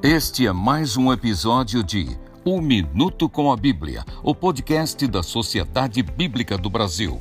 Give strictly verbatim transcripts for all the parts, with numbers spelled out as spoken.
Este é mais um episódio de Um Minuto com a Bíblia, o podcast da Sociedade Bíblica do Brasil.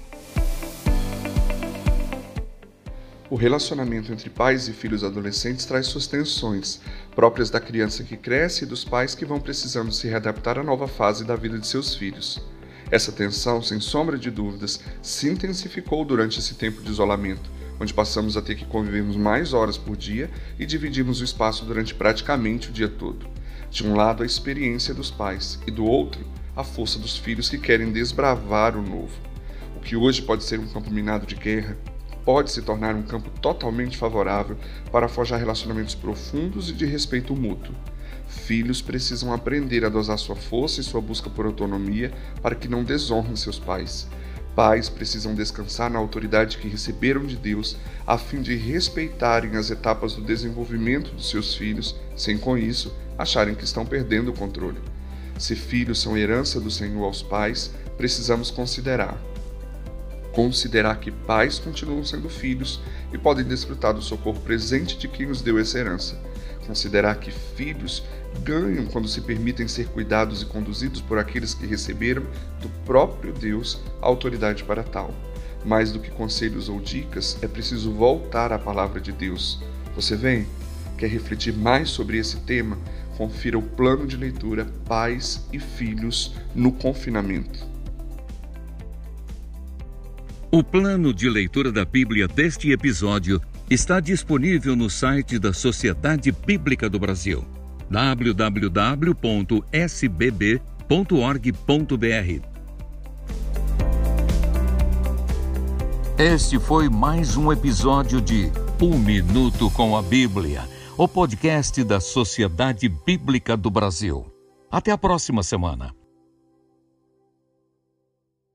O relacionamento entre pais e filhos adolescentes traz suas tensões, próprias da criança que cresce e dos pais que vão precisando se readaptar à nova fase da vida de seus filhos. Essa tensão, sem sombra de dúvidas, se intensificou durante esse tempo de isolamento, onde passamos a ter que convivermos mais horas por dia e dividimos o espaço durante praticamente o dia todo. De um lado, a experiência dos pais e do outro, a força dos filhos que querem desbravar o novo. O que hoje pode ser um campo minado de guerra, pode se tornar um campo totalmente favorável para forjar relacionamentos profundos e de respeito mútuo. Filhos precisam aprender a dosar sua força e sua busca por autonomia para que não desonrem seus pais. Pais precisam descansar na autoridade que receberam de Deus, a fim de respeitarem as etapas do desenvolvimento dos seus filhos, sem com isso acharem que estão perdendo o controle. Se filhos são herança do Senhor aos pais, precisamos considerar. Considerar que pais continuam sendo filhos e podem desfrutar do socorro presente de quem nos deu essa herança. Considerar que filhos ganham quando se permitem ser cuidados e conduzidos por aqueles que receberam do próprio Deus a autoridade para tal. Mais do que conselhos ou dicas, é preciso voltar à palavra de Deus. Você vem? Quer refletir mais sobre esse tema? Confira o plano de leitura Pais e Filhos no Confinamento. O plano de leitura da Bíblia deste episódio está disponível no site da Sociedade Bíblica do Brasil, w w w ponto s b b ponto org ponto b r. Este foi mais um episódio de Um Minuto com a Bíblia, o podcast da Sociedade Bíblica do Brasil. Até a próxima semana.